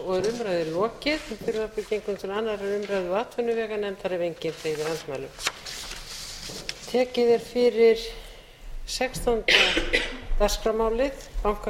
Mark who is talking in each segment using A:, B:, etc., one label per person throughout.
A: og er umræðu lokið. Frumvarpið gengur til 2. umræðu og atvinnuveganefndar ef enginn hreyfir andmælum. Tekið er fyrir 16. dagskrármálið.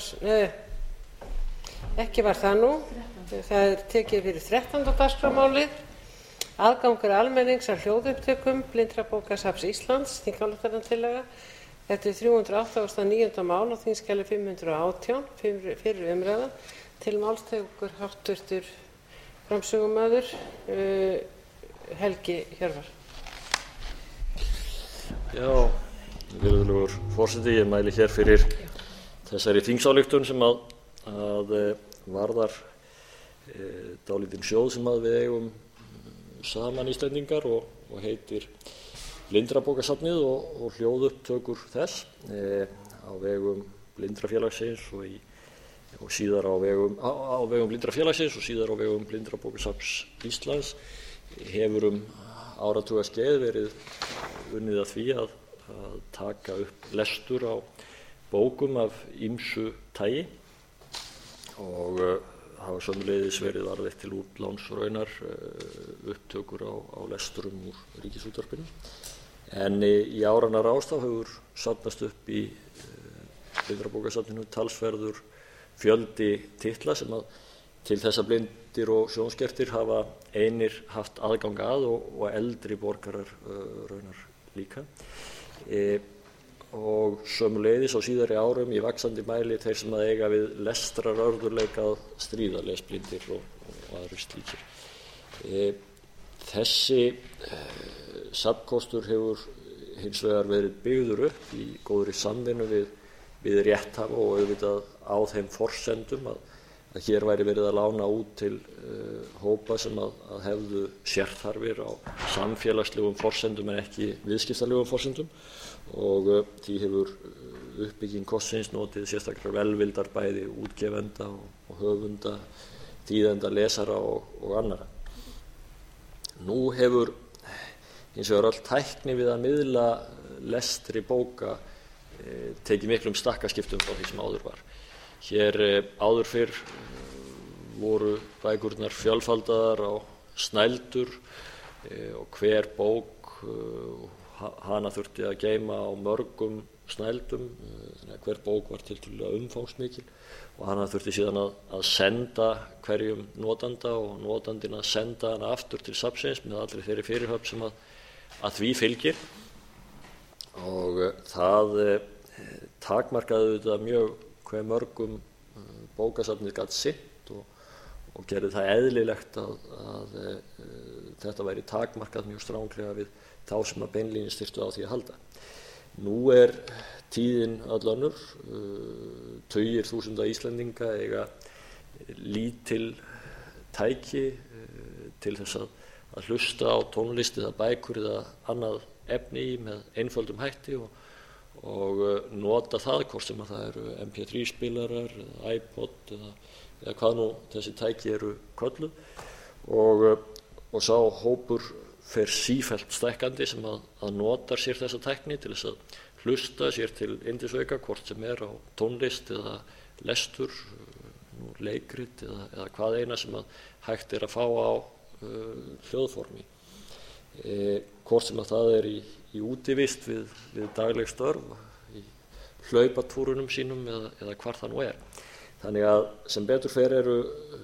A: Ekki var það nú. Það er tekið fyrir 13. dagskrármálið. Aðgangur almennings að hljóðupptökum Blindrabókasafns Íslands, þingsályktunartillaga. Þetta er 389. mál á þingskjali 518, fyrri umræða. Til máls tekur háttvirtur framsögumaður Helgi Hjörvar.
B: Já, virðulegur forseti, ég mæli hér fyrir þessari þingsályktun sem að varðar dálítinn sjóð sem að við eigum saman Íslendingar og heitir Blindrabókasafnið og hljóðupptökur þess á vegum Blindrafélagsins og síðar á vegum Blindrafélagsins og síðar á vegum Blindrabókasafns Íslands hefur áratugaskeið verið unnið að því að taka upp lestur á bókum af ýmsu tagi og hafa sömuleiðis verið varðveitt til útláns raunar upptökur á lesturum úr Ríkisútvarpinu. En í áranna rás þá hefur safnast upp í Blindrabókasafninu talsverður fjöldi titla sem að til þess að blindir og sjónskertir hafa einir haft aðgang að og eldri borgarar raunar líka. Og sömuleiðis á síðari árum í vaxandi mæli þeir sem að eiga við lestrarörðugleika að stríða, lesblindir og aðrir slíkir. Þessi safnkostur hefur hins vegar verið byggður upp í góðri samvinnu við rétthafa og auðvitað á þeim forsendum að hér væri verið að lána út til hópa sem að hefðu sérþarfir á samfélagslegum forsendum en ekki viðskiptalegum forsendum og því hefur uppbygging kostsins notið sérstaklega velvildar bæði útgefenda og höfunda, þýðenda, lesara og annarra. Nú hefur hins vegar öll tækni við að miðla lestri bóka tekið miklum stakkaskiptum frá því sem áður var. Hér áður fyrr voru bækurnar fjölfaldaðar á snældur og hver bók hana þurfti að geyma á mörgum snældum, þannig að hver bók var tiltölulega umfangsmikil og hana þurfti síðan að senda hverjum notanda og notandinn að senda hana aftur til safnsins með allri þeirri fyrirhöfn sem að því fylgir og það takmarkaði auðvitað mjög hve mörgum bókasafnið gat sinnt og gerði það eðlilegt að þetta væri takmarkað mjög stranglega við þá sem að beinlínis þyrftu á því að halda. Nú er tíðin öll önnur, tugir þúsunda Íslendinga eiga lítil tæki til þess að hlusta á tónlist eða bækur eða annað efni í með einföldum hætti og nota það hvort sem að það eru MP3 spilarar eða iPod eða hvað nú þessi tæki eru kölluð og sá hópur fer sífellt stækkandi sem að notar sér þessa tækni til þess að hlusta sér til yndisauka hvort sem er á tónlist eða lestur, leikrit eða hvað eina sem að hægt er að fá á hljóðformi. Hvort sem að það er í útivist við dagleg störf, í hlaupatúrunum sínum eða hvar það nú er. Þannig að sem betur fer eru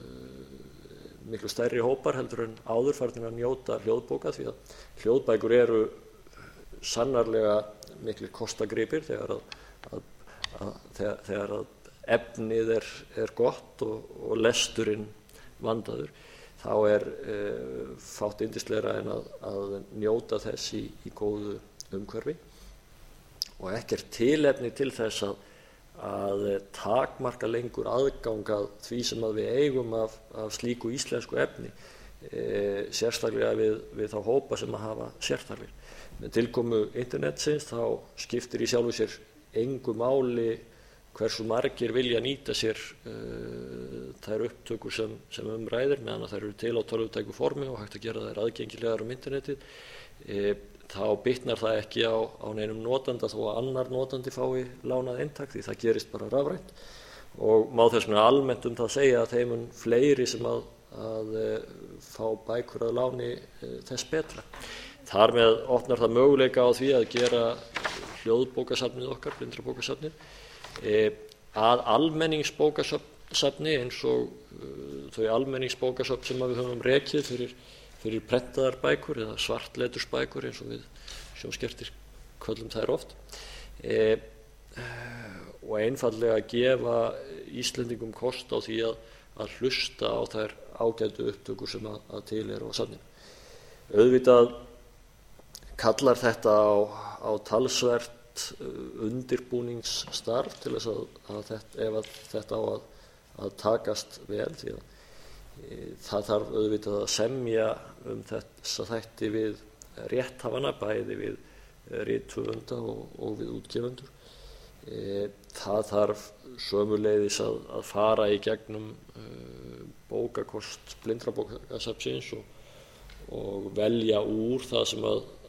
B: miklu stærri hópar heldur en áður farnir að njóta hljóðbóka því að hljóðbækur eru sannarlega miklir kostagripir þegar að efnið er gott og lesturinn vandaður þá er fátt yndislegra en að njóta þess í góðu umhverfi og ekkert tilefni til þess að takmarka lengur aðgang að því sem að við eigum af slíku íslensku efni sérstaklega við þá hópa sem að hafa sérþarfir. Með tilkomu internetsins þá skiptir í sjálfu sér engu máli hversu margir vilja nýta sér þær upptökur sem ræðir meðan þær eru til á tölvutæku formi og hægt að gera þær aðgengilegar internetið þá bitnar það ekki á neinum notanda þó að annar notandi fái lánað eintak því það gerist bara rafrænt og má þess vegna almennt það segja að þeim mun fleiri sem að fá bækur að láni þess betra. Þar með opnar það möguleika á því að gera hljóðbókasafnið okkar, blindrabókasafnið, að almenningsbókasafni eins og þau almenningsbókasafn sem við höfum rekið fyrir prentaðar bækur eða svartletursbækur eins og við sjónskertir köllum þær oft, og einfaldlega gefa Íslendingum kost á því að hlusta á þær ágætu upptökur sem að til eru á safninu. Auðvitað kallar þetta á talsvert undirbúningsstarf til þess ef þetta á að takast vel, því að það þarf auðvitað að semja þessa þætti við rétthafana, bæði við rithöfunda og við útgefendur. Það þarf sömuleiðis að fara í gegnum bókakost blindrabókasafnsins og velja úr það sem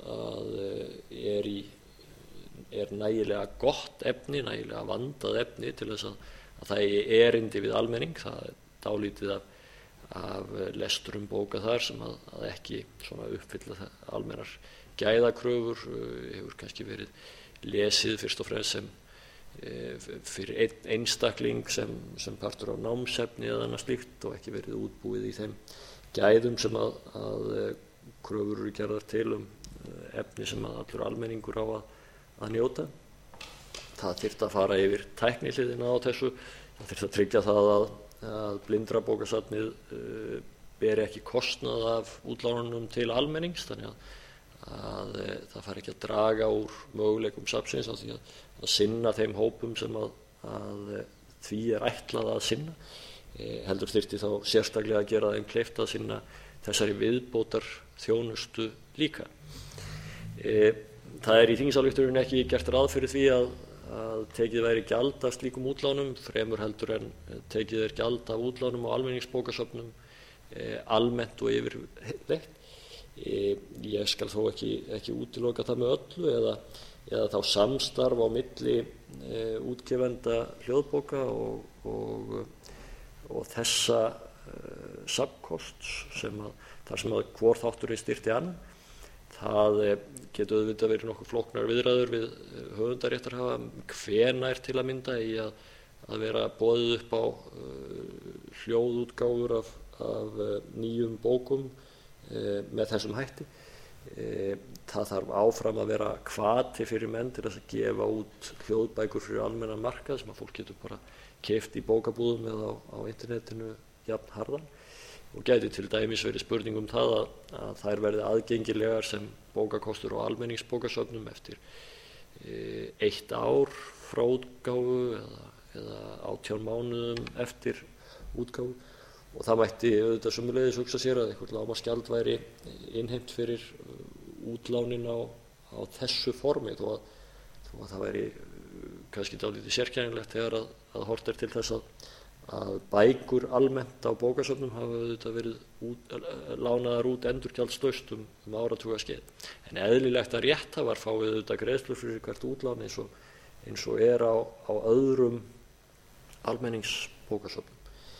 B: er nægilega gott efni, nægilega vandað efni til þess að það eigi erindi við almenning. Það er dálítið af lesturum bóka þar sem að ekki uppfylla almennar gæðakröfur, hefur kannski verið lesið fyrst og fremst sem fyrir einstakling sem partur af námsefni eða annað slíkt og ekki verið útbúið í þeim gæðum sem að kröfur eru gerðar til efni sem að allur almenningur á að njóta. Það þyrfti að fara yfir tæknihliðina á þessu. Það þyrfti að tryggja það að blindrabókasafnið beri ekki kostnað af útlánunum til almennings, þannig að það fari ekki að draga úr möguleikum safnsins á því að sinna þeim hópum sem að því er ætlað að sinna. Heldur þyrfti þá sérstaklega að gera þeim kleift að sinna þessari viðbótar þjónustu líka. Það er í þingsályktuninni ekki gert ráð fyrir því að tekið væri gjald af slíkum útlánum, fremur heldur en tekið gjald af útlánum á almenningsbókasöfnum almennt og yfirleitt. Ég skal þó ekki útiloka það með öllu eða þá samstarf á milli útgefenda hljóðbóka og þessa safnkosts þar sem að hvor þátturinn styrkti annan. Það getur auðvitað verið nokkuð flóknar viðræður við höfundaréttarhafa hvenær til að mynda í að vera boðið upp á hljóðútgáfur af nýjum bókum með þessum hætti. Það þarf áfram að vera hvati fyrir menn til að gefa út hljóðbækur fyrir almennan markað sem að fólk getur bara keypt í bókabúðum eða á internetinu jafnharðan, og gæti til dæmis verið spurning það að þær verði aðgengilegar sem bókakostur á almenningsbókasöfnum eftir 1 ár frá útgáfu eða 18 mánuðum eftir útgáfu. Og það mætti auðvitað sömuleiðis hugsa sér að eitthvað lágmarksgjald væri innheimt fyrir útlánin á þessu formi, þó að það væri kannski dálítið sérkennilegt þegar að horft er til þess að bækur almennt á bókasöfnum hafa auðvitað verið lánaðar út endurgjaldslaust áratugaskeið. En eðlilegt að rétthafar fái auðvitað greiðslur fyrir hvert útlán eins og er á öðrum almenningsbókasöfnum.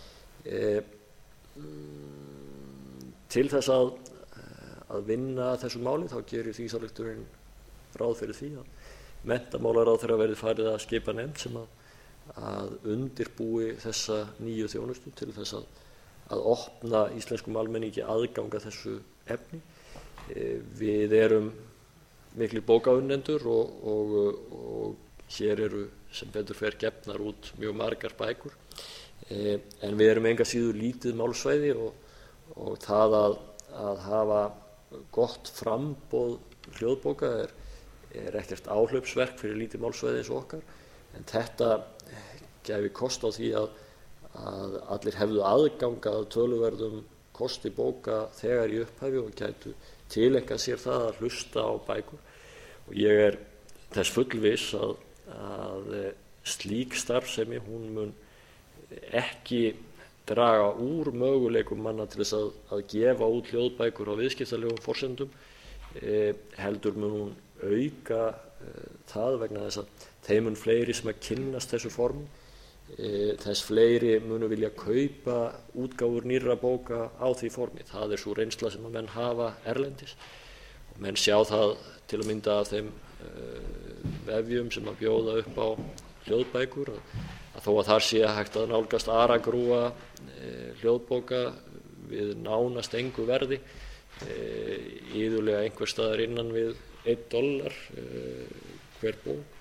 B: Til þess að vinna þessu máli þá gerir þingsályktunin ráð fyrir því að menntamálaráðherra verði farið að skipa nefnd sem að undirbúi þessa nýju þjónustu til þess að opna íslenskum almenningi aðgang að þessu efni. Við erum miklir bókaunnendur og hér eru sem betur fer gefnar út mjög margar bækur, en við erum engu að síður lítið málsvæði og það að hafa gott framboð hljóðbóka er ekkert áhlaupsverk fyrir lítið málsvæði eins og okkar, en þetta gæfi kost á því að allir hefðu aðgang að töluverðum kosti bóka þegar í upphafi og gætu tileinkað sér það að hlusta á bækur. Og ég er þess fullviss að slík starfsemi hún mun ekki draga úr möguleikum manna til þess að gefa út hljóðbækur á viðskiptalegum forsendum, heldur mun hún auka það vegna þess að þeim mun fleiri sem að kynnast þessu formi þess fleiri munu vilja kaupa útgáfur nýrra bóka á því formi. Það sú reynsla sem menn hafa erlendis. Og menn sjá það til að mynda af þeim vefjum sem bjóða upp á hljóðbækur, að þó að þar sé hægt að nálgast aragrúa hljóðbóka við nánast engu verði, iðulega einhvers staðar innan við $1 hver bók,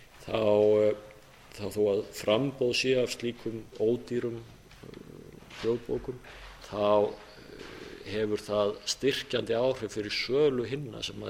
B: þá þó að framboð sé af slíkum ódýrum hljóðbókum, þá hefur það styrkjandi áhrif fyrir sölu hinna sem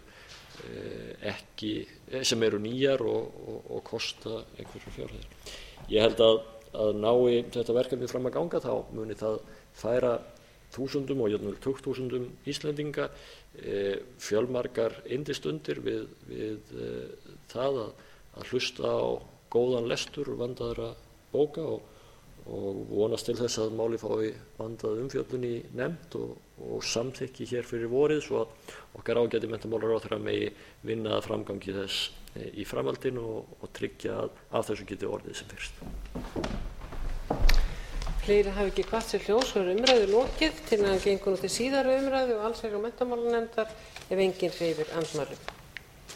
B: eru nýjar og kosta einhverjar fjárhæðir. Ég held að nái þetta verkefni fram að ganga, þá muni það færa þúsundum og jafnvel tugþúsundum Íslendinga fjölmargar yndisstundir við það að hlusta á góðan lestur vandaðra bóka og vonast til þess að málið fái vandaða umfjöllun í nefnd og samþykki hér fyrir vorið, svo að okkar ágæti menntamálaráðherra megi vinna að framgangi þess í framhaldinu og tryggja að af þessu geti orðið sem fyrst.
A: Fleiri hafa ekki hvatt sér hljóðs og umræðu lokið. Tillagan gengur nú til síðari umræðu og allsherjar- og menntamálanefndar ef enginn hreyfir andmælum.